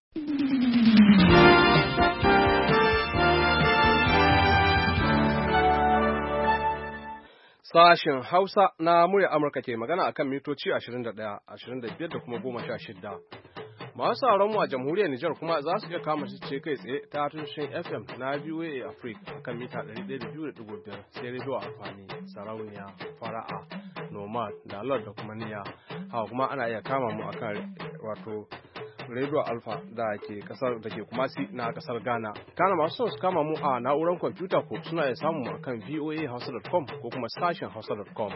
Sashen Hausa na murya Amurka ke magana akan mitoci 21, 25 da kuma 16. Masu sauran mu a jamhuriyar Nijar kuma za su iya kama ce kai tsaye ta tushen FM na VOA Africa akan mita 102.5 sai rediyo amfani, sarauniya, fara'a, nomad, dalar da kuma niya. Hawa kuma ana iya kama mu akan wato Radio Alpha da ke Kumasi na kasar Ghana. Kana masu son su kama mu a na'urar kwamfuta ko suna iya samu mu akan voahausa.com ko kuma sashen hausa.com.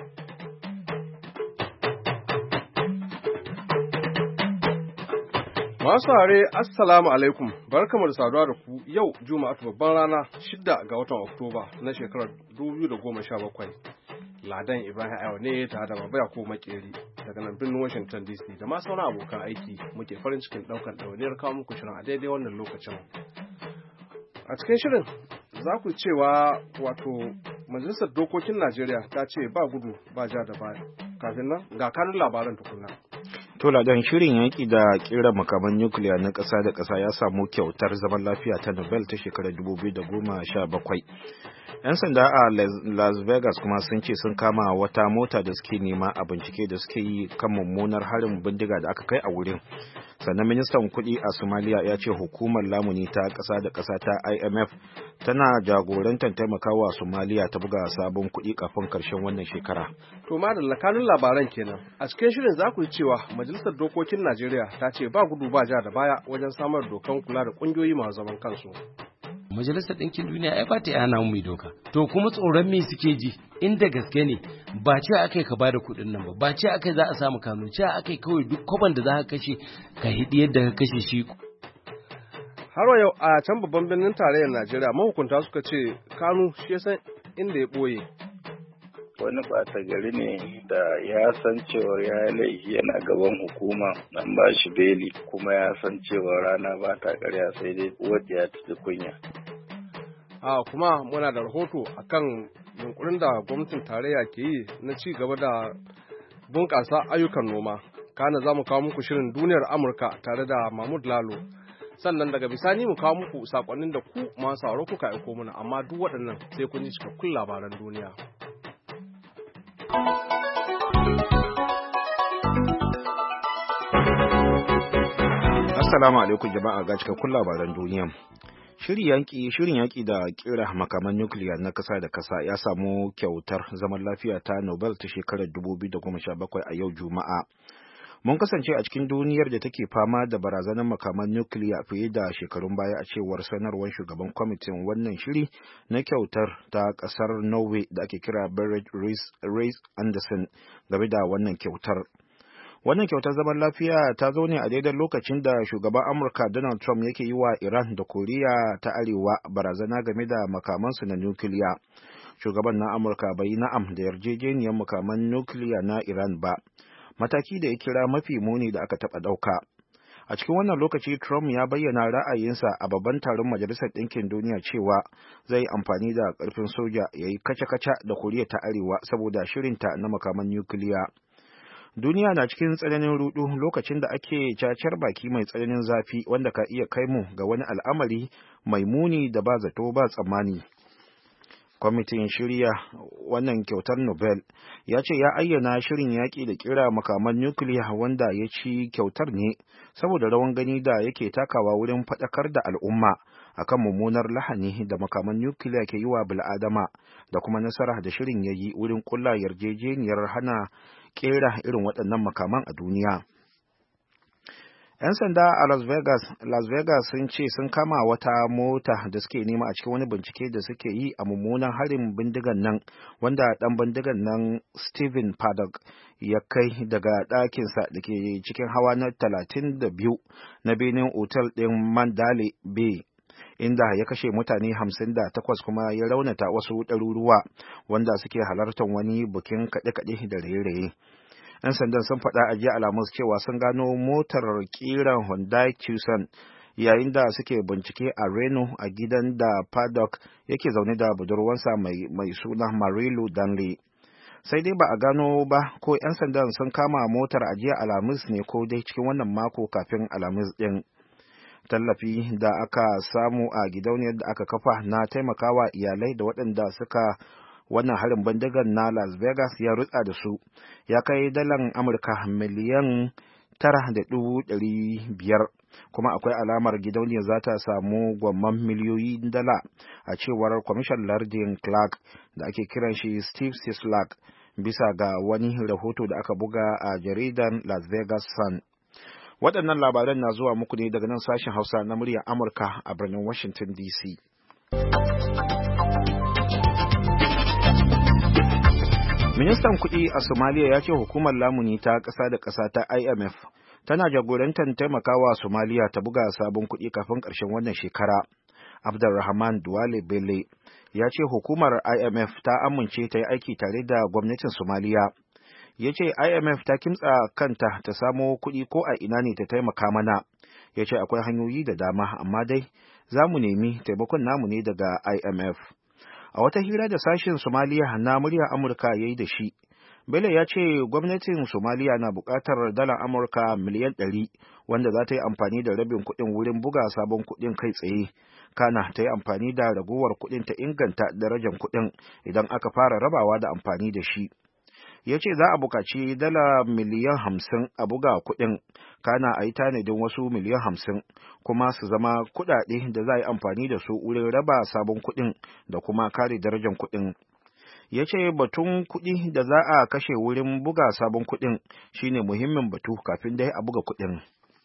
Masu hare assalamu alaikum, barkamu da saduwa da ku yau Juma'a babban rana 6 ga watan Oktoba na shekarar 2017. Ladan Ibrahim Ayo ne tare da Baba Yakubu Makeri daga nan birnin Washington DC da ma sauran abokan aiki muke farin cikin daukar ɗawainiyar kawo muku shirin a daidai wannan lokacin. A cikin shirin za ku cewa wato Majalisar Dokokin Najeriya ta ce ba gudu ba ja da baya. Kafin nan ga kanun labaran tukunna. To Ladan, shirin yaƙi da ƙera makaman nukiliya na ƙasa da ƙasa ya samu kyautar zaman lafiya ta Nobel ta shekarar 2017. 'Yan sanda a Las Vegas kuma sun ce sun kama wata mota da suke nema a bincike da suke yi kan mummunar harin bindiga da aka kai a wurin. Sannan ministan kuɗi a Somalia ya ce hukumar lamuni ta ƙasa da ƙasa ta IMF tana jagorantar taimakawa Somalia ta buga sabon kuɗi kafin ƙarshen wannan shekara. To madalla kanun labaran kenan. A cikin shirin za ku ji cewa Majalisar Dokokin Najeriya ta ce ba gudu ba ja da baya wajen samar dokan kula da ƙungiyoyi masu zaman kansu. Majalisar Ɗinkin Duniya ai ba ta yana mu doka. To kuma tsoron me suke ji? Inda gaske ne ba ce akai ka bada kuɗin nan ba ce akai za a samu kanu, ce akai kawai duk kwaban da za ka kashe ka hidi yadda ka kashe shi. Har yau a can babban birnin tarayyar Najeriya mahukunta suka ce Kanu shi ya san inda ya ɓoye. Wani ɓata gari ne da ya san cewar ya laifi yana gaban hukuma an ba shi beli kuma ya san cewa rana ba ta ƙarya sai dai wadda ya tafi kunya. Kuma muna da rahoto akan yunkurin da gwamnatin tarayya ke yi na ci gaba da bunƙasa ayyukan noma. Kana za mu kawo muku shirin duniyar Amurka tare da Mahmud Lalo. Sannan daga bisani mu kawo muku sakonnin da ku masu sauraro kuka aiko mana, amma duk waɗannan sai kun ji cikakkun labaran duniya. Assalamu alaikum jama'a, ga cikakkun labaran duniya. Shirin yaƙi da ƙera makaman nukiliya na ƙasa da ƙasa ya samu kyautar zaman lafiya ta Nobel ta shekarar 2017 a yau Juma'a. Mun kasance a cikin duniyar da take fama da barazanar makaman nukiliya fiye da shekarun baya, a cewar sanarwar shugaban kwamitin wannan shiri na kyautar ta ƙasar Norway da ake kira Berit Reiss Andersen game da wannan kyautar. Wannan kyautar zaman lafiya ta zo ne a daidai lokacin da shugaban Amurka Donald Trump yake yi wa Iran da Koriya ta Arewa barazana game da makamansu na nukiliya. Shugaban na Amurka bai yi na'am da yarjejeniyar makaman nukiliya na Iran ba, mataki da ya kira mafi muni da aka taɓa ɗauka. A cikin wannan lokaci Trump ya bayyana ra'ayinsa a babban taron Majalisar Ɗinkin Duniya cewa zai yi amfani da ƙarfin soja ya yi kaca-kaca da Koriya ta Arewa saboda shirinta na makaman nukiliya. Duniya na cikin tsananin rudu lokacin da ake cacar baki mai tsananin zafi wanda ka iya kai mu ga wani al'amari mai muni da ba zato ba tsammani. Kwamitin shirya wannan kyautar Nobel ya ce ya ayyana shirin yaƙi da ƙira makaman nukiliya wanda ya ci kyautar ne saboda rawan gani da yake takawa wurin faɗakar da al'umma akan mummunar lahani da makaman nukiliya ke yi wa bil'adama da kuma nasara da shirin ya yi wurin ƙulla yarjejeniyar hana ƙera irin waɗannan makaman a duniya. 'Yan sanda a Las Vegas sun ce sun kama wata mota da suke nema a cikin wani bincike da suke yi a mummunan harin bindigan nan wanda ɗan bindigan nan Stephen Paddock ya kai daga ɗakinsa da ke cikin hawa na 32 na benin otal ɗin Mandalay Bay, inda ya kashe mutane 58 kuma ya raunata wasu ɗaruruwa wanda suke halartar wani bikin kaɗe-kaɗe da raye-raye. 'Yan sandan sun faɗa a jiya Alhamis cewa sun gano motar ƙiran Hyundai Tucson yayin da suke bincike a Reno a gidan da Paddock yake zaune da budurwarsa mai suna Marilu Danley. Sai dai ba a gano ba ko 'yan sandan sun kama motar a jiya Alhamis ne ko dai cikin wannan mako kafin Alhamis ɗin. tallafi da aka samu a gidauniyar da aka kafa na taimakawa iyalai da waɗanda suka wannan harin bindigar na Las Vegas ya rutsa da su ya kai dalar Amurka miliyan 9.500, kuma akwai alamar gidauniyar za ta samu gwamman miliyoyin dala a cewar kwamishin lardin Clark da ake kiran shi Steve Sislak, bisa ga wani rahoto da aka buga a jaridar Las Vegas Sun. Waɗannan labaran na zuwa muku ne daga nan sashen Hausa na muryar Amurka a birnin Washington DC. Ministan kuɗi a Somalia ya ce hukumar lamuni ta ƙasa da ƙasa ta IMF tana jagorantar taimakawa Somalia ta buga sabon kuɗi kafin ƙarshen wannan shekara. Abdulrahman Duwale Bele ya ce hukumar IMF ta amince ta yi aiki tare da gwamnatin Somalia. Ya ce IMF ta kimtsa kanta ta samo kuɗi ko a ina ne ta taimaka mana. Ya ce akwai hanyoyi da dama, amma dai za mu nemi taimakon namu ne daga IMF. A wata hira da sashen Somaliya na muryar Amurka ya yi da shi, Bello ya ce gwamnatin Somaliya na buƙatar dalar Amurka miliyan 100 wanda za ta yi amfani da rabin kuɗin wurin buga sabon kuɗin kai tsaye. Kana ta yi amfani da ragowar kuɗin ta inganta darajar kuɗin idan aka fara rabawa da amfani da shi. Ya ce za a buƙaci dala miliyan 50 a buga kuɗin, kana a yi tanadin wasu miliyan 50 kuma su zama kuɗaɗe da za a yi amfani da su wurin raba sabon kuɗin da kuma kare darajar kuɗin. Ya ce batun kuɗi da za a kashe wurin buga sabon kuɗin shine muhimmin batu kafin dai a buga kuɗin.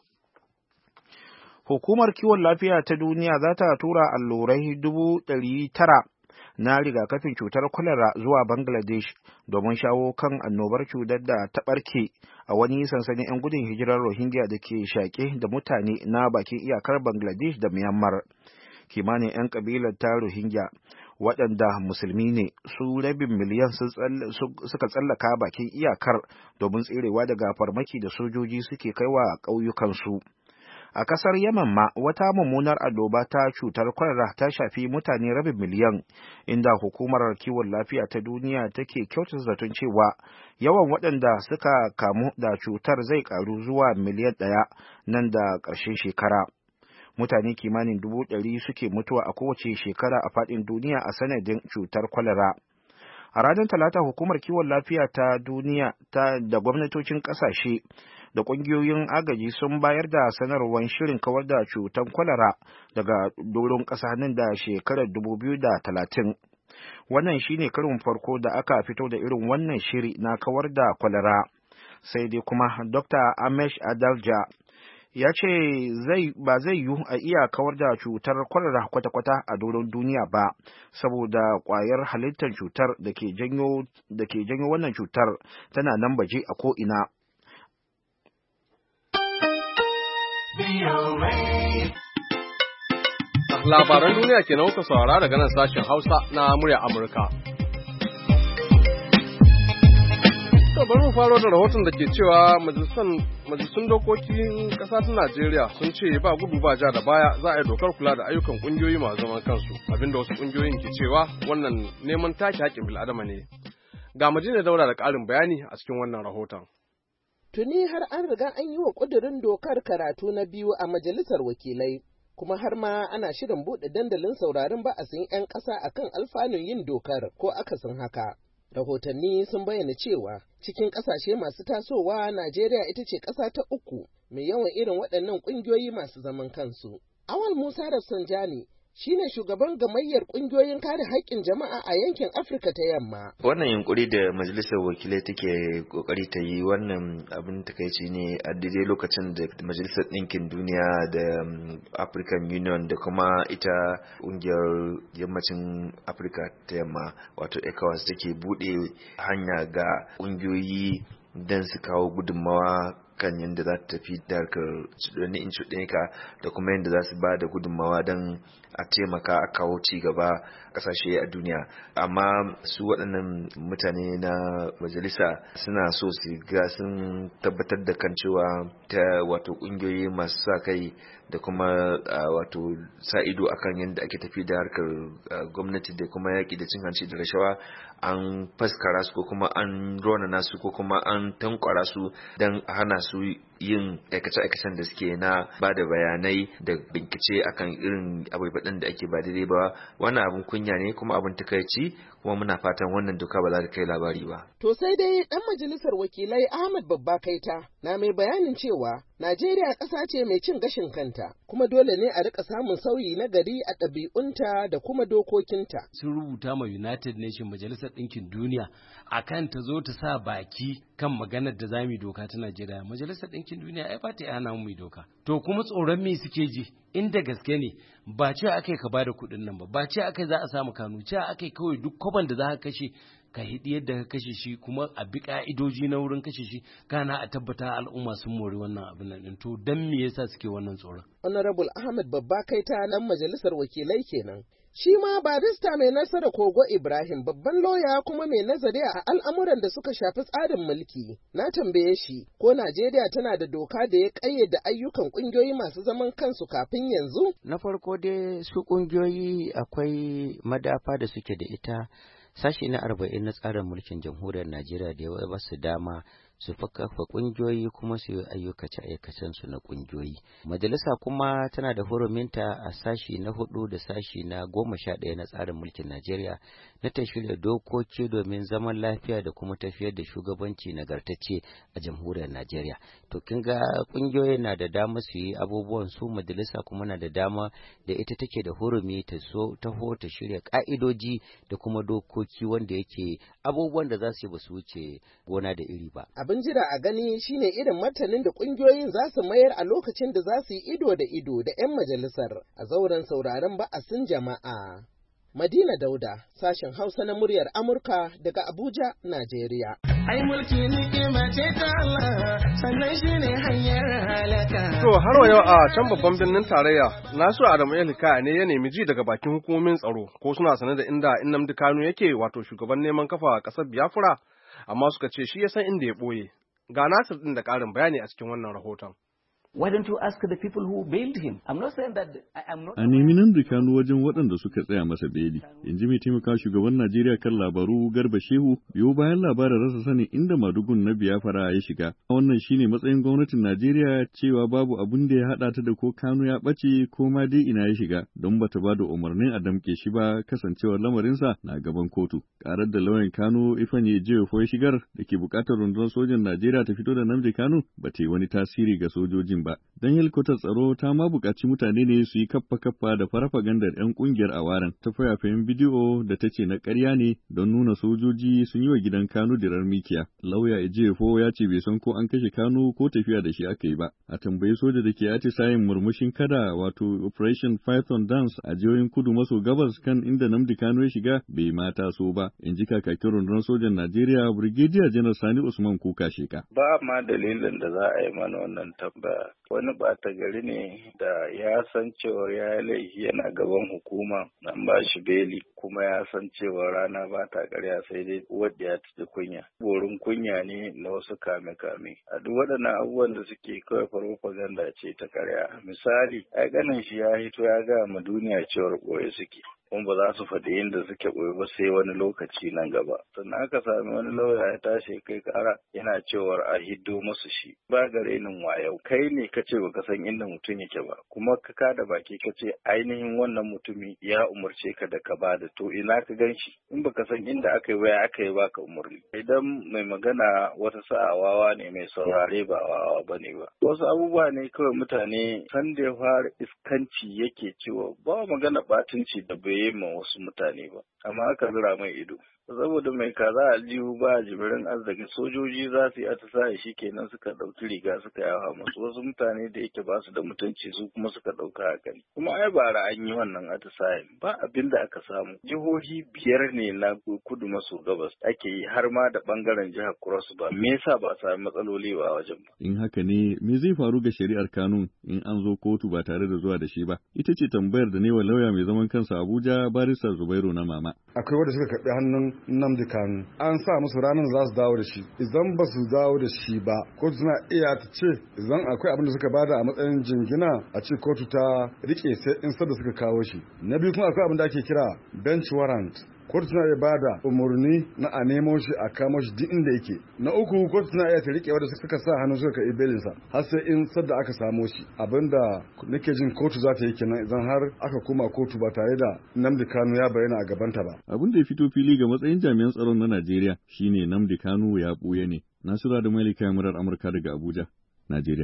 Hukumar kiwon lafiya ta duniya za ta tura allurai 900,000 na rigakafin cutar kwalara zuwa Bangladesh domin shawo kan annobar cutar da ta ɓarke a wani sansanin 'yan gudun hijirar Rohingya da ke shaƙe da mutane na bakin iyakar Bangladesh da Myanmar. Kimanin 'yan ƙabilar ta Rohingya waɗanda musulmi ne su rabin miliyan suka tsallaka bakin iyakar domin tserewa daga farmaki da sojoji suke kaiwa ƙauyukansu. A ƙasar Yemen ma wata mummunar annoba ta cutar kwalara ta shafi mutane rabin miliyan, inda hukumar kiwon lafiya ta duniya take kyautata zaton cewa yawan waɗanda suka kamu da cutar zai ƙaru zuwa miliyan 1 nan da ƙarshen shekara. Mutane kimanin 100,000 suke mutuwa a kowace shekara a faɗin duniya a sanadin cutar kwalara. A ranar Talata, hukumar kiwon lafiya ta duniya da gwamnatocin ƙasashe da ƙungiyoyin agaji sun bayar da sanarwar shirin kawar da cutar kwalara daga doron ƙasa nan da shekarar 2030. Wannan shine karin farko da aka fito da irin wannan shiri na kawar da kwalara. Sai dai kuma Dr. Amesh Adalja ya ce ba zai yiwu a iya kawar da cutar kwalara kwata-kwata a doron duniya ba, saboda ƙwayar halittar cutar da ke janyo wannan cutar tana nan baje a ko'ina. Labaran duniya kenan kuka saurara daga nan sashen Hausa na murya Amurka. To bari mu faro da rahoton da ke cewa majalisun dokokin ƙasa ta Najeriya sun ce ba gudu ba ja da baya za a yi dokar kula da ayyukan ƙungiyoyi masu zaman kansu, abinda wasu ƙungiyoyin ke cewa wannan neman take haƙƙin bil'adama ne. Ga Madina Daura da ƙarin bayani a cikin wannan rahoton. Tuni har an riga an yi wa ƙudurin dokar karatu na biyu a majalisar wakilai, kuma har ma ana shirin buɗe dandalin sauraron ba'asin 'yan ƙasa akan alfanun yin dokar ko akasin haka. Rahotanni sun bayyana cewa cikin ƙasashe masu tasowa, Najeriya ita ce ƙasa ta 3 mai yawan irin waɗannan ƙungiyoyi masu zaman kansu. Awal Musa Rafsanjani shine shugaban gamayyar kungiyoyin kare haƙƙin jama'a a yankin Afirka ta Yamma. Wannan yunkuri da majalisar wakilai take kokari ta yi, wannan abin takaici ne a daidai lokacin da majalisar ɗinkin duniya da African Union da kuma ita ƙungiyar yammacin Afirka ta Yamma wato ECOWAS take buɗe hanya ga ƙungiyoyi don su kawo gudunmawa kan yadda za ta tafi da harkar cuɗani da kuma yadda za su ba da gudunmawa don a taimaka a kawo ci gaba ƙasashe a duniya. Amma su waɗannan mutane na majalisa suna so su ga sun tabbatar da kan cewa ta wato ƙungiyoyi masu sa kai da kuma wato sa ido akan yadda ake tafi da harkar gwamnati da kuma yaƙi da cin hanci da rashawa an faskara su ko kuma an ronana su ko kuma an tankwara su don hana su yin aikace-aikacen da suke na ba da bayanai da bincike akan irin abubuwan da ake ba daidai ba. Wannan abun kunya ne kuma abun takaici, kuma muna fatan wannan doka ba za ta kai labari ba. To sai dai ɗan majalisar wakilai Ahmad Babba Kaita na mai bayanin cewa Najeriya ƙasa ce mai cin gashin kanta, kuma dole ne a rika samun sauyi na gari a ɗabi'unta da kuma dokokinta. Sun rubuta ma United Nations Majalisar Ɗinkin Duniya akan ta zo ta sa baki kan maganar da za mu doka ta Najeriya. Majalisar Ɗinkin Duniya ai ba ta hana mu doka. To kuma tsoron me suke ji? Inda gaske ne ba ce akai ka bada kuɗin nan ba ce akai za a samu kanu, ce akai kawai duk kwaban da za ka kashe ka hidi yadda ka kashe shi, kuma a bi ka'idoji na wurin kashe shi, kana a tabbata al'umma sun mori wannan abin nan. To dan me yasa suke wannan tsoron? Honorable Ahmad Babba Kaita nan majalisar wakilai kenan. Shi ma barista mai nasara Kogo Ibrahim, babban lauya kuma mai nazari a al'amuran da suka shafi tsarin mulki. Na tambaye shi ko Najeriya tana da doka da ya ƙayyade ayyukan ƙungiyoyi masu zaman kansu kafin yanzu? Na farko dai su ƙungiyoyi akwai madafa da suke da ita. Sashi na 40 na tsarin mulkin jamhuriyar Najeriya da ya ba su dama su kafa ƙungiyoyi kuma su yi aikace-aikacen su na ƙungiyoyi. Majalisa kuma tana da huruminta a sashi na 4 da sashi na 11 na tsarin mulkin Najeriya na ta shirya dokoki domin zaman lafiya da kuma tafiyar da shugabanci nagartacce a jamhuriyar Najeriya. To kin ga ƙungiyoyi na da dama su yi abubuwan su, majalisa kuma na da dama da ita take da hurumi ta so taho ta shirya ka'idoji da kuma dokoki wanda yake abubuwan da za su yi ba su wuce gona da iri ba. Abin jira a gani shine irin martanin da ƙungiyoyin za su mayar a lokacin da za su yi ido da ido da 'yan majalisar a zauren sauraron ba'asin jama'a. Madina Dauda, sashen Hausa na muryar Amurka daga Abuja, Najeriya. Ai mulki ni'ima ce ta Allah, sannan shine hanyar halaka. To har wa yau a can babban birnin tarayya, Nasu Adamu Elika ne ya nemi ji daga bakin hukumomin tsaro ko suna sanar da inda Nnamdi Kanu yake, wato shugaban neman kafa ƙasar Biafra, amma suka ce shi ya san inda ya ɓoye. Ga Nasir ɗin da ƙarin bayani a cikin wannan rahoton. Why don't you ask the people who bailed him? I'm not saying that I'm not. A nemi Nnamdi Kanu wajen waɗanda suka tsaya masa beli. In ji mai taimaka shugaban Najeriya kan labaru Garba Shehu, biyo bayan labarin rasa sanin inda madugun na Biafra ya shiga. Wannan shine matsayin gwamnatin Najeriya, cewa babu abun da ya haɗa ta da ko Kanu ya ɓace ko ma dai ina ya shiga, don bata ba da umarnin a damƙe shi ba, kasancewar lamarinsa na gaban kotu. Ƙarar da lauyan Kanu Ifeanyi Ejiofor ya shigar da ke buƙatar rundunar sojan Najeriya ta fito da Nnamdi Kanu ba ta yi wani tasiri ga sojojin ba. Dan helkwatar tsaro ta ma buƙaci mutane ne su yi kaffa-kaffa da farfagandar 'yan ƙungiyar Awaran ta fayafayen bidiyo da ta ce na ƙarya ne don nuna sojoji sun yi wa gidan Kanu dirar mikiya. Lauya Ejiofor ya ce bai san ko an kashe Kanu ko tafiya da shi aka yi ba. A tambayi soja da ke atisayen murmushin kada, wato Operation Python Dance a jihohin kudu maso gabas kan inda Nnamdi Kanu ya shiga, bai mata so ba, in ji kakakin rundunar sojan Najeriya Brigadier General Sani Usman Kuka Sheka. Ba ma dalilin da za a yi mana wannan tambaya. Wani ɓata gari ne da ya san cewar ya yi laifi yana gaban hukuma nan ba shi beli, kuma ya san cewa rana ba ta ƙarya sai dai wadda ya ci kunya. Borin kunya ne na wasu kame-kame. A duk waɗannan abubuwan da suke kawai farfaganda ce ta ƙarya. Misali, ai ganin shi ya hito ya gaya ma duniya cewar ɓoye suke. Kuma ba za su faɗi inda suke ɓoye ba sai wani lokaci nan gaba. Sannan aka sami wani lauya ya tashi kai ƙara yana cewar a hiddo masu shi. Ba ga renin wayau. Kai ne ka ce baka san inda mutum yake ba, kuma ka kada baki ka ce ainihin wannan mutumi ya umarce ka da ka bada, to ina ka gan shi? In baka san inda aka yi waya aka yi baka umarni. Idan mai magana wata sa'a wawa ne, mai saurare ba wawa bane ba. Wasu abubuwa ne kawai mutane san da ya fara iskanci yake cewa ba magana batunci da bai yi ma wasu mutane ba, amma aka zira mai ido. Saboda mai kaza aljihu ba jimirin arziki, sojoji za su yi atisaye shi kenan suka ɗauki riga suka yawa masu, wasu mutane da yake ba su da mutunci su kuma suka ɗauka hakan. Kuma ai bara an yi wannan atisaye ba abin da aka samu. Jihohi 5 ne na kudu maso gabas ake yi, har ma da ɓangaren jihar Cross ba. Me yasa ba a sami matsaloli ba a wajen ba? In haka ne me zai faru ga shari'ar Kanun in an zo kotu ba tare da zuwa da shi ba? Ita ce tambayar da ne wa lauya mai zaman kansa Abuja barista Zubairu na Mama. Akwai wanda suka karɓi hannun Nnamdi Kanu, an sa musu ranar za su dawo da shi. Idan ba su dawo da shi ba, kotu suna iya ta ce idan akwai abin da suka bada a matsayin jingina, a ce kotu ta rike sai in sada suka kawo shi. Na biyu kuma akwai abin da ake kira bench warrant. kotu tana iya bada umarni na a nemo shi a kamo shi duk inda yake. Na uku kotu tana iya ta rike wanda suka sa hannu suka kai belin sa har sai in sadda aka samo shi. Abinda nake jin kotu za ta yi kenan idan har aka koma kotu ba tare da Nnamdi Kanu ya bayyana a gabanta ba. Abin da ya fito fili ga matsayin jami'an tsaron na Najeriya shine Nnamdi Kanu ya buye ne. Nasira da Malika murar Amurka daga Abuja, Najeriya.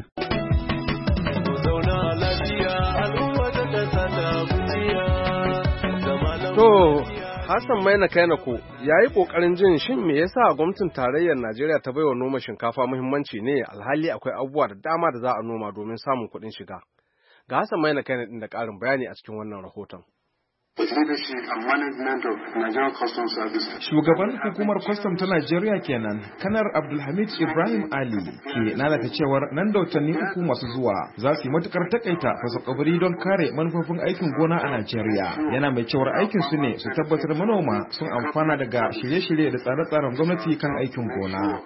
To, Hassan Maina Kainako ya yi ƙoƙarin jin shin me yasa gwamnatin tarayyar Najeriya ta baiwa noma shinkafa muhimmanci ne alhali akwai abubuwa da dama da za a noma domin samun kuɗin shiga. Ga Hassan Maina Kainako ɗin da ƙarin bayani a cikin wannan rahoton. Shugaban hukumar kwastam ta Najeriya kenan, Kanar Abdulhamid Ibrahim Ali ke lalata cewar nan da watanni uku masu zuwa za su yi matukar takaita fasakabari don kare manufofin aikin gona a Najeriya. Yana mai cewar aikin su ne su tabbatar manoma sun amfana daga shirye-shirye da tsare-tsaren gwamnati kan aikin gona.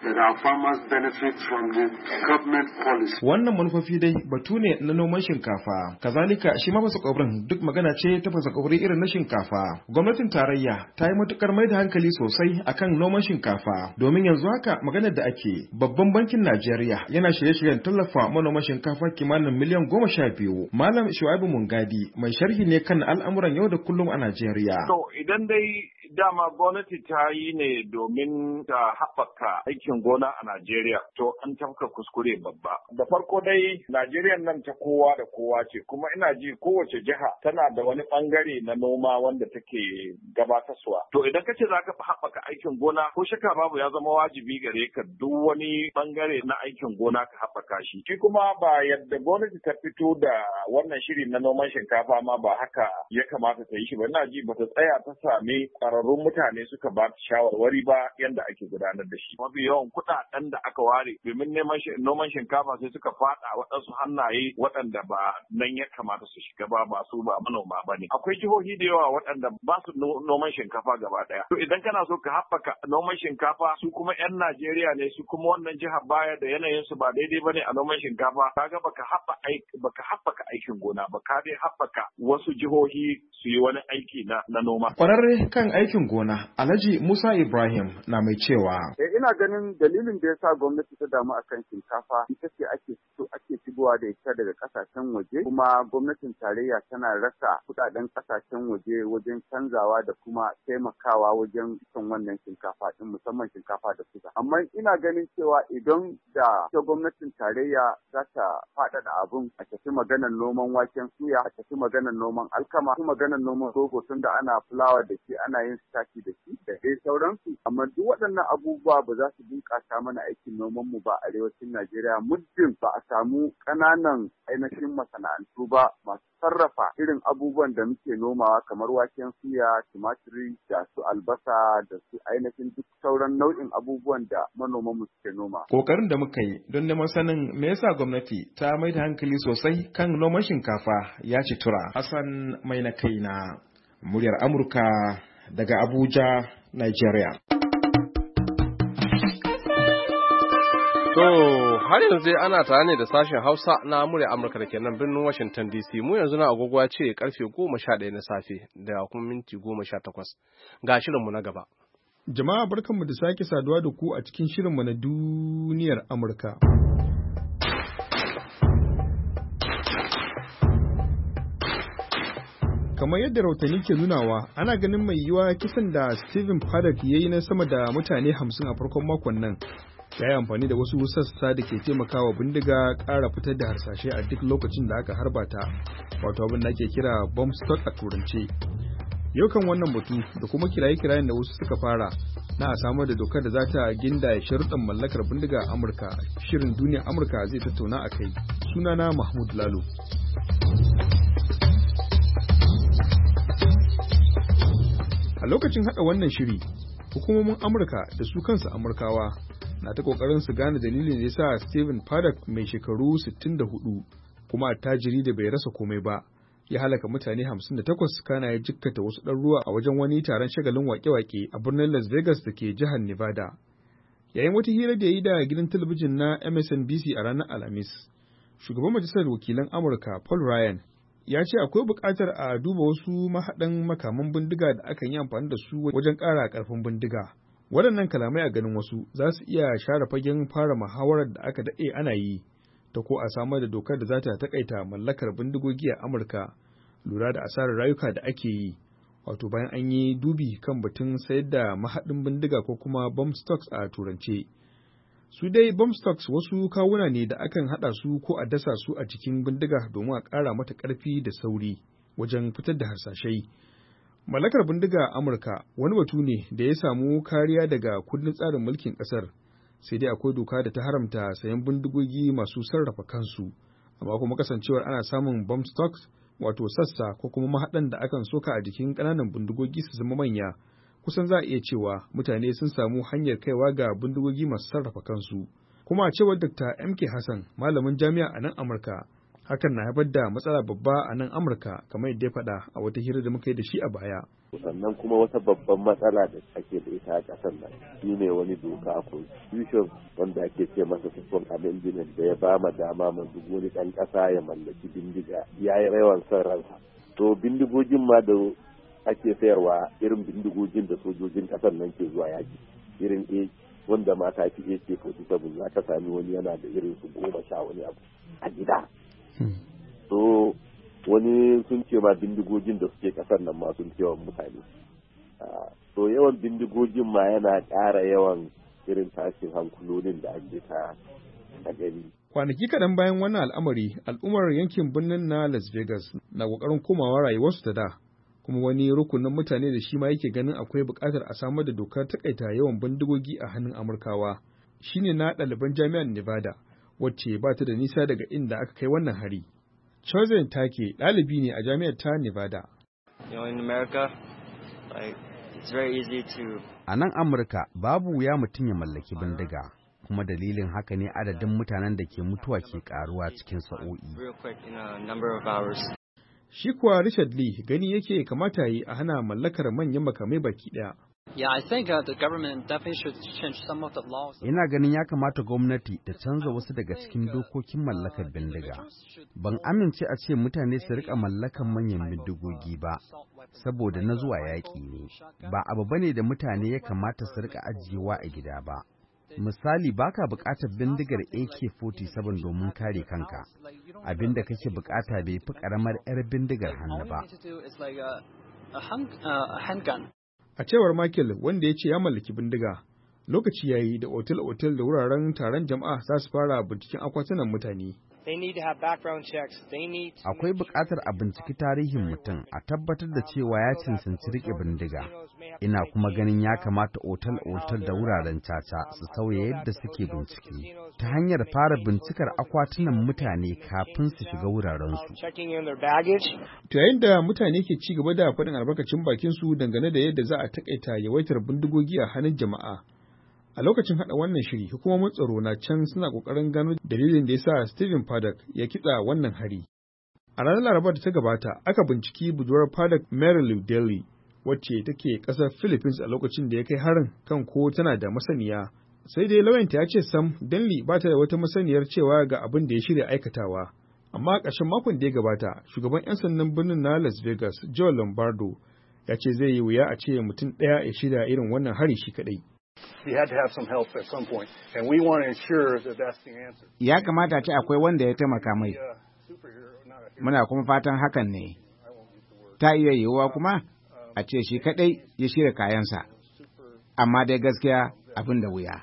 Wannan manufofi dai batu ne na noman shinkafa. Kazalika shi ma fasakabarin duk magana ce ta fasakabari irin na shinkafa. Gwamnatin tarayya ta yi matukar mai da hankali sosai akan noman shinkafa domin yanzu haka maganar da ake babban bankin Najeriya yana shirye-shiryen tallafa manoman shinkafa kimanin miliyan 12. Malam Shu'aibu Mungadi mai sharhi ne kan al'amuran yau da kullum a Najeriya. To idan dai dama gwamnati ta yi ne domin ta haɓaka aikin gona a Najeriya, to an tafka kuskure babba. Da farko dai Najeriya nan ta kowa da kowa ce, kuma ina ji kowace jiha tana da wani ɓangare na noma wanda take gabatarwa. To idan ka ce za ka haɓaka aikin gona, ko shaka babu ya zama wajibi gare ka duk wani ɓangare na aikin gona ka haɓaka shi. Shi kuma ba yadda gwamnati ta fito da wannan shiri na noman shinkafa ma ba haka ya kamata ta yi shi ba. Ina ji ba ta tsaya ta sami ƙwararrun mutane suka ba ta shawarwari ba yadda ake gudanar da shi. Mafi yawan kuɗaɗen da aka ware domin noman shinkafa sai suka faɗa waɗansu hannaye waɗanda ba nan ya kamata su shiga ba su ba manoma ba ne. Akwai jihohi da yawa waɗanda ba su noman shinkafa gaba ɗaya. To idan kana so ka haɓaka noman shinkafa su kuma 'yan Najeriya ne su kuma wannan jihar baya da yanayin su ba daidai ba ne a noman shinkafa. Kaga baka haɓaka aikin gona ba ka dai haɓaka wasu jihohi su yi wani aiki na noma. Kwararre kan aikin gona Alhaji Musa Ibrahim na mai cewa. Ina ganin dalilin da ya sa gwamnati ta damu akan shinkafa ita ce ake shigowa da ita daga kasashen waje kuma gwamnatin tarayya tana rasa kudaden kasashen waje wajen canzawa da kuma taimakawa wajen son wannan shinkafa din musamman shinkafa da suga. Amma ina ganin cewa idan da ita gwamnatin tarayya za ta faɗaɗa abun a tafi maganar noman waken suya, a tafi maganar noman alkama, a tafi maganar noman rogo tunda ana fulawa da shi ana yin staki da shi da dai sauransu. Amma duk waɗannan abubuwa ba za su bunƙasa mana aikin noman mu ba a arewacin Najeriya muddin ba a samu ƙananan ainihin masana'antu ba masu sarrafa irin abubuwan da muke nomawa kamar waken suya, tumatiri da su albasa da su ainihin duk sauran nau'in abubuwan da manoman mu suke noma. Kokarin da muka yi don neman sanin me yasa gwamnati ta mai da hankali sosai kan noman shinkafa ya ci tura. Hassan mai na kaina, muryar Amurka daga Abuja, Nigeria. To, har yanzu ana tare ne da sashen Hausa na murya Amurka da ke nan birnin Washington DC. Mu yanzu na agogo ce karfe 11 na safe da kuma minti 18. Ga shirinmu na gaba. Jama'a barkanmu da sake saduwa da ku a cikin shirinmu na duniyar Amurka. Kamar yadda rautani ke nunawa, ana ganin mai yiwa kisan da Stephen Paddock ya yi na sama da mutane 50 a farkon makon nan. Ya yi amfani da wasu sassa da ke taimakawa bindiga ƙara fitar da harsashe a duk lokacin da aka harba ta, wato abin da ake kira bomb stock a turance. Yau kan wannan batu da kuma kiraye-kirayen da wasu suka fara na a samar da dokar da za ta gindaya sharuɗan mallakar bindiga a Amurka, shirin duniyar Amurka zai tattauna a kai. Sunana Mahmud Lalo. A lokacin haɗa wannan shiri, hukumomin Amurka da su kansu Amurkawa na ta kokarin su gane dalilin da yasa Stephen Paddock mai shekaru 64 kuma attajiri da bai rasa komai ba ya halaka mutane 58 kana ya jikkata wasu ɗaruruwa a wajen wani taron shagalin wake-wake a birnin Las Vegas da ke jihar Nevada. Yayin wata hira da ya yi da gidan talabijin na MSNBC a ranar Alhamis, shugaban majalisar wakilan Amurka Paul Ryan ya ce akwai buƙatar a duba wasu mahaɗan makaman bindiga da akan yi amfani da su wajen ƙara ƙarfin bindiga. Waɗannan kalamai a ganin wasu za su iya share fagen fara muhawarar da aka daɗe ana yi ta ko a samar da dokar da za ta taƙaita mallakar bindigogi a Amurka, lura da asarar rayuka da ake yi, wato bayan an yi dubi kan batun sayar da mahaɗin bindiga ko kuma bomb stocks a turance. Su dai bomb stocks wasu kawuna ne da akan haɗa su ko a dasa su a cikin bindiga domin a ƙara mata ƙarfi da sauri wajen fitar da harsashai. Mallakar bindiga a Amurka wani batu ne da ya samu kariya daga kundin tsarin mulkin ƙasar, sai dai akwai doka da ta haramta sayan bindigogi masu sarrafa kansu, amma kuma kasancewar ana samun bomb stocks wato sassa ko kuma mahaɗan da akan soka a jikin ƙananan bindigogi su zama manya, kusan za a iya cewa mutane sun samu hanyar kaiwa ga bindigogi masu sarrafa kansu. Kuma a cewar Dr. MK Hassan, malamin jami'a a nan Amurka, hakan na haifar da matsala babba a nan Amurka, kamar yadda ya faɗa a wata hira da muka yi da shi a baya. Sannan kuma wata babban matsala da ake da ita a ƙasar nan shi ne wani doka a constitution wanda ake ce masa Second Amendment da ya ba ma dama ma duk wani ɗan ƙasa ya mallaki bindiga ya yi yawan son ransa. To bindigogin ma da ake sayarwa irin bindigogin da sojojin ƙasar nan ke zuwa yaki irin A wanda mata fi AK-47 za ka sami wani yana da irin su 10 wani abu a gida. So wani sun ce ma bindigogin da suke kasar nan ma sun yawan mutane. So yawan bindigogin ma yana ƙara yawan irin tashin hankulolin da ake ta gani. Kwanaki kaɗan bayan wannan al'amari, al'ummar yankin birnin na Las Vegas na ƙoƙarin komawa rayuwarsu ta da, kuma wani rukunin mutane da shi ma yake ganin akwai buƙatar a samar da dokar takaita yawan bindigogi a hannun Amurkawa. Shine na ɗaliban jami'ar Nevada, wacce ba ta da nisa daga inda aka kai wannan hari. Chosen Take ɗalibi ne a jami'ar ta Nevada. A nan Amurka babu wuya mutum ya mallaki bindiga, kuma dalilin haka ne adadin mutanen da ke mutuwa ke karuwa cikin sa'o'i. Shi kuwa Richard Lee gani yake kamata yi a hana mallakar manyan makamai baki ɗaya. Ina ganin ya kamata gwamnati ta canza wasu daga cikin dokokin mallakar bindiga. Ban amince a ce mutane su rika mallakan manyan bindigogi ba, saboda na zuwa yaƙi ne. Ba abu bane da mutane ya kamata su rika ajiyewa a gida ba. Misali, baka buƙatar bindigar AK-47 domin kare kanka. Abin da kake buƙata bai fi ƙaramar 'yar bindigar hannu ba. A cewar Michael, wanda ya ce ya mallaki bindiga, lokaci ya yi da otel-otel da wuraren taron jama'a za su fara binciken akwatunan mutane. Akwai buƙatar a binciki tarihin mutum, a tabbatar da cewa ya cancanci riƙe bindiga. Ina kuma ganin ya kamata otal-otal da wuraren caca su sauya yadda suke bincike, ta hanyar fara bincikar akwatunan mutane kafin su shiga wurarensu. To yayin da mutane ke ci gaba da faɗin albarkacin bakinsu dangane da yadda za a taƙaita yawaitar bindigogi a hannun jama'a, a lokacin haɗa wannan shiri, hukumomin tsaro na can suna ƙoƙarin gano dalilin da ya sa Stephen Paddock ya kitsa wannan hari. A ranar Laraba da ta gabata, aka binciki budurwar Paddock, Mary Lou Daly, wacce take ƙasar Philippines a lokacin da ya kai harin, kan ko tana da masaniya. Sai dai lauyanta ya ce Sam Daly ba ta da wata masaniyar cewa ga abin da ya shirya aikatawa. Amma a ƙarshen makon da ya gabata, shugaban 'yan sandan birnin na Las Vegas, Joe Lombardo, ya ce zai yi wuya a ce mutum ɗaya ya shirya irin wannan hari shi kaɗai. Ya kamata ce akwai wanda ya taimaka mai. Muna kuma fatan hakan ne. Ta iya yiwuwa kuma a ce shi kaɗai ya shirya kayansa. Amma dai gaskiya abin da wuya.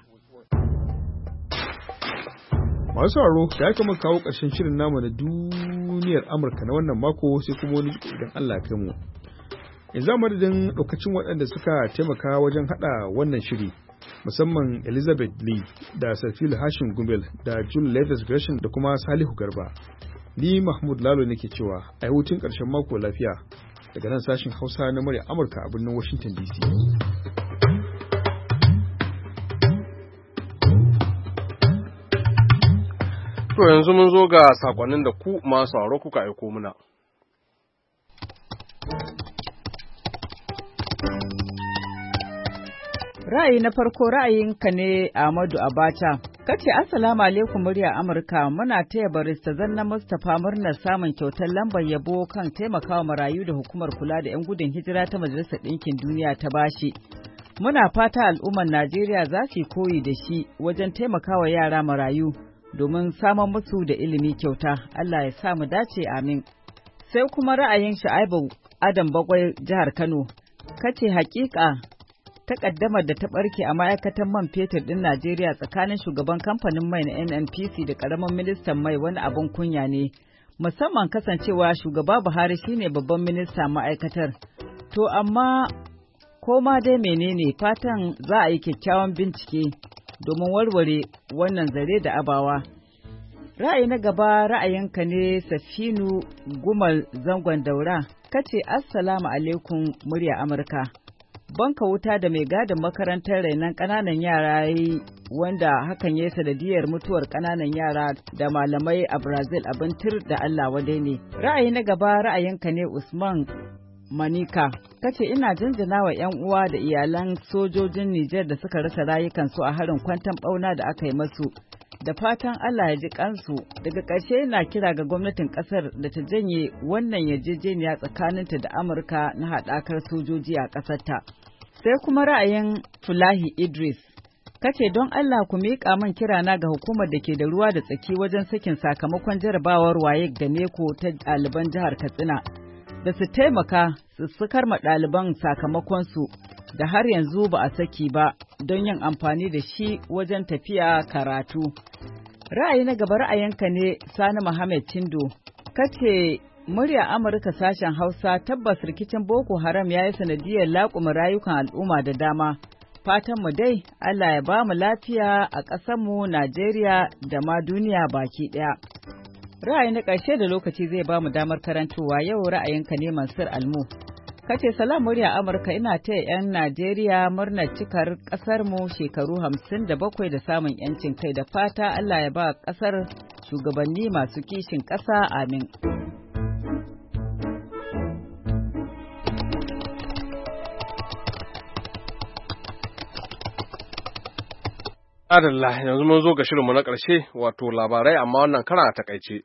Masu sauraro da aka muka kawo ƙarshen shirin namu na duniyar Amurka na wannan mako, sai kuma wani jiko idan Allah kai mu. Yanzu a madadin ɗaukacin waɗanda suka taimaka wajen haɗa wannan shiri, musamman Elizabeth Lee da Sarfil Hashin Gumel da Jule Levis Gresham da kuma Salihu Garba. Ni Mahmud Lalo nake cewa a yi hutun ƙarshen mako lafiya daga nan sashin Hausa na murya Amurka a birnin Washington DC. To yanzu mun zo ga sakonnin da ku masu sauraro kuka aiko muna. Ra'ayi na farko ra'ayinka ne Ahmadu Abacha Kace Assalamu alaikum murya Amurka, muna taya barista Zanna Mustapha murnar samun kyautar lambar yabo kan taimakawa marayu da hukumar kula da 'yan gudun hijira ta Majalisar Ɗinkin Duniya ta bashi. Muna fata al'ummar Najeriya za su koyi da shi wajen taimakawa yara marayu domin samun musu da ilimi kyauta. Allah ya sa mu dace, amin. Sai kuma ra'ayin Shu'aibu Adam Bagwai, jihar Kano. Kace hakika takaddamar da ta barke a ma'aikatan man fetur din Najeriya tsakanin shugaban kamfanin mai na NNPC da karamin ministan mai wani abin kunya ne, musamman kasancewa shugaba Buhari shine babban ministan ma'aikatar. To amma koma dai menene, fatan za a yi kyakkyawan bincike domin warware wannan zare da abawa. Ra'ayi na gaba ra'ayinka ne Safinu Gumal Zangon Daura. Kace Assalamu alaikum murya Amurka. Banka wuta da mai gadin makarantar rainon ƙananan yara yi wanda hakan ya sanadiyar mutuwar ƙananan yara da malamai a Brazil abin tir da Allah wadai ne. Ra'ayi na gaba ra'ayinka ne Usman Manika. Kace ina jinjina wa 'yan uwa da iyalan sojojin Nijar da suka rasa rayukansu a harin kwanton ɓauna da aka yi masu. Da fatan Allah ya ji kansu. Daga ƙarshe yana kira ga gwamnatin ƙasar da ta janye wannan yarjejeniya tsakaninta da Amurka na haɗakar sojoji a ƙasarta. Sai kuma ra'ayin Fulahi Idris. Kace don Allah ku miƙa min kirana ga hukumar da ke da ruwa da tsaki wajen sakin sakamakon jarabawar WAEC da NECO ta ɗaliban jihar Katsina. Da su taimaka su sukar ma ɗaliban sakamakonsu da har yanzu ba a saki ba don yin amfani da shi wajen tafiya karatu. Ra'ayi na gaba ra'ayinka ne Sani Muhammad Tindo. Kace murya Amurka sashen Hausa, tabbas rikicin Boko Haram ya yi sanadiyar laƙuma rayukan al'umma da dama. Fatan mu dai Allah ya ba mu lafiya a ƙasarmu Najeriya da ma duniya baki ɗaya. Ra'ayi na ƙarshe da lokaci zai ba mu damar karantowa yau ra'ayinka ne Mansur Almu. Kace salam murya Amurka, ina taya 'yan Najeriya murnar cikar ƙasarmu shekaru 57 da samun 'yancin kai, da fata Allah ya ba ƙasar shugabanni masu kishin ƙasa, amin. Adalla, yanzu mun zo ga shirinmu na ƙarshe, wato labarai amma wannan karan a takaice.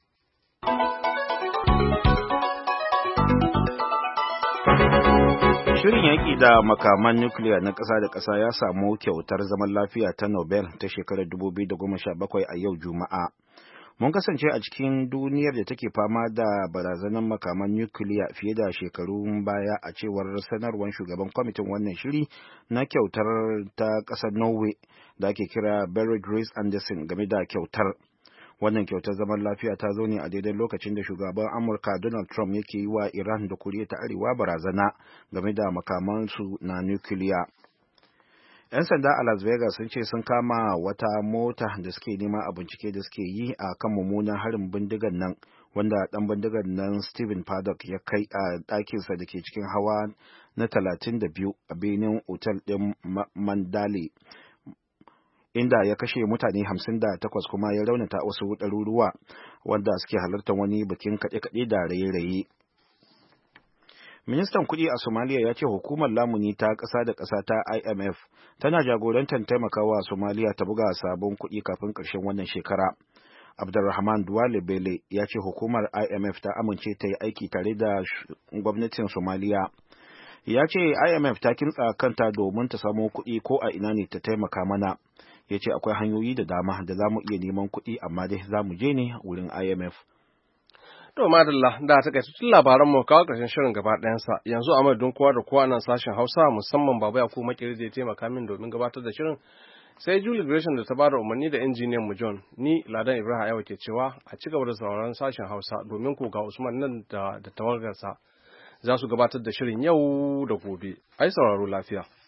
Shirin yaƙi da makaman nukiliya na ƙasa da ƙasa ya samu kyautar zaman lafiya ta Nobel ta shekarar 2017 a yau Juma'a. Mun kasance a cikin duniyar da take fama da barazanar makaman nukiliya fiye da shekarun baya, a cewar sanarwar shugaban kwamitin wannan shiri na kyautar ta ƙasar Norway da ake kira Berit Reiss-Andersen game da kyautar. Wannan kyautar zaman lafiya ta zo ne a daidai lokacin da shugaban Amurka Donald Trump yake yi wa Iran da Koriya ta Arewa barazana game da makamansu na nukiliya. 'Yan sanda a Las Vegas sun ce sun kama wata mota da suke nema a bincike da suke yi a kan mummunan harin bindigan nan wanda ɗan bindigan nan Stephen Paddock ya kai a ɗakinsa da ke cikin hawa na 32 a benin otal ɗin Mandalay, inda ya kashe mutane 58 kuma ya raunata wasu ɗaruruwa wanda suke halartar wani bikin kaɗe-kaɗe da raye-raye. Ministan kuɗi a Somalia ya ce hukumar lamuni ta ƙasa da ƙasa ta IMF tana jagorantar taimakawa Somalia ta buga sabon kuɗi kafin ƙarshen wannan shekara. Abdulrahman Duwale Bele ya ce hukumar IMF ta amince ta yi aiki tare da gwamnatin Somalia. Ya ce IMF ta kintsa kanta domin ta samo kuɗi ko a ina ne ta taimaka mana. Ya ce akwai hanyoyi da dama da za mu iya neman kuɗi, amma dai za mu je ne wurin IMF. To madalla, da ta kai tun labaran mu kawo ƙarshen shirin gaba ɗayansa. Yanzu a madadin kowa da kowa nan sashen Hausa, musamman Baba Yakubu Makeri da ya taimaka min domin gabatar da shirin. Sai Julie Gresham da ta bada umarni da injiniyan mu John. Ni Ladan Ibrahim Ayawa ke cewa a ci gaba da sauraron sashen Hausa domin ko ga Usman nan da tawagarsa za su gabatar da shirin yau da gobe. Ai sauraro lafiya.